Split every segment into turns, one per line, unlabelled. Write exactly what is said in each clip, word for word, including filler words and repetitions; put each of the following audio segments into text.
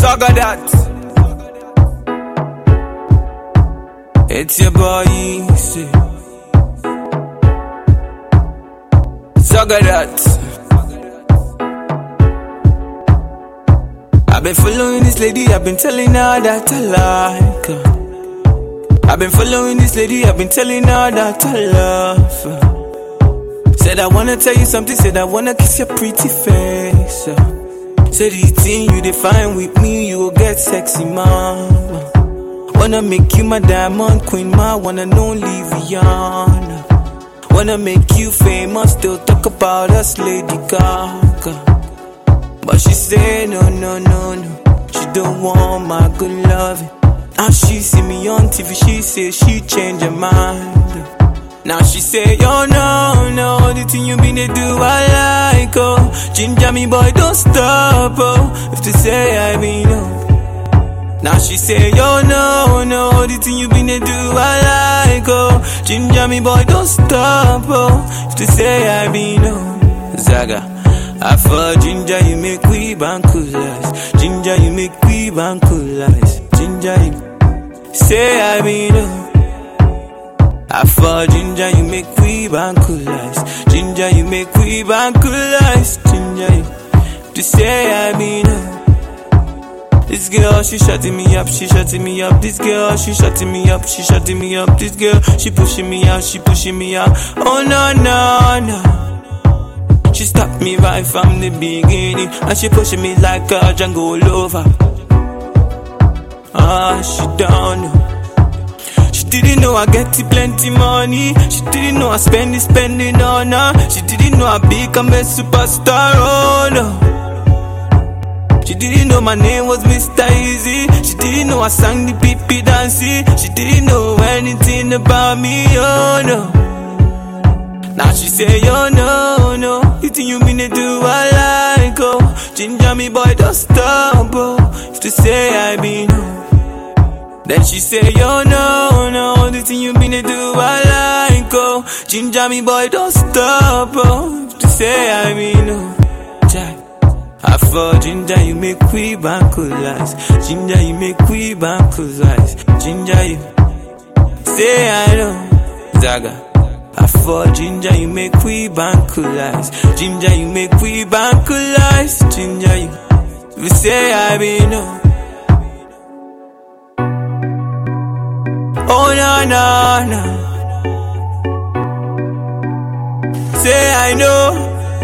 Zaga that. It's your boy Easy. Zaga that. I've been following this lady, I've been telling her that I like her. I've been following this lady, I've been telling her that I love her. Said I wanna tell you something, said I wanna kiss your pretty face. uh. Said the thing you define with me, you will get sexy, mama. Wanna make you my diamond queen, ma. Wanna know Liviana. Wanna make you famous, still talk about us, Lady Gaga. But she say no, no, no, no. She don't want my good loving. Now she see me on T V, she say she change her mind. Now she say, yo, no, no, the thing you been to do, I like, oh. Ginger me, boy, don't stop, oh. If to say I mean, no. Now she say, yo, no, no, the thing you been to do, I like, oh. Ginger me, boy, don't stop, oh. If to say I mean, no. Zaga, I for ginger, you make we bankulize. Ginger, you make we bankulize. Ginger, you say I mean, no. I for ginger, you make we bankulize. Ginger, you make we bankulize. Ginger, you to say I mean, no. This girl, she shutting me up, she shutting me up. This girl, she shutting me up, she shutting me up. This girl, she pushing me out, she pushing me out. Oh no, no, no. She stopped me right from the beginning, and she pushing me like a Django lover. Ah, she don't know. She didn't know I get plenty money. She didn't know I spend it, spending on her. She didn't know I become a superstar, oh no. She didn't know my name was Mister Easy. She didn't know I sang the P P dancey. She didn't know anything about me, oh no. Now she say, yo, no, no, the thing you mean to do, I like, oh. Ginger me, boy, don't stop, oh. If to say I be no. Then she say, yo, no, no, the thing you mean to do, I like, oh. Ginger me, boy, don't stop, oh. If to say I be no. Jack. I for ginger, you make we bankulize. Ginger, you make we bankulize. Ginger, you say I know. Zaga. I for ginger, you make we bankulize. Ginger, you make we bankulize. Ginger, you we say I be no. Oh no, no, no. Say I know.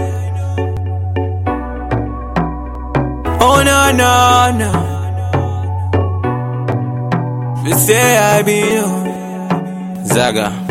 Oh no, no, no. We say I be no. Zaga.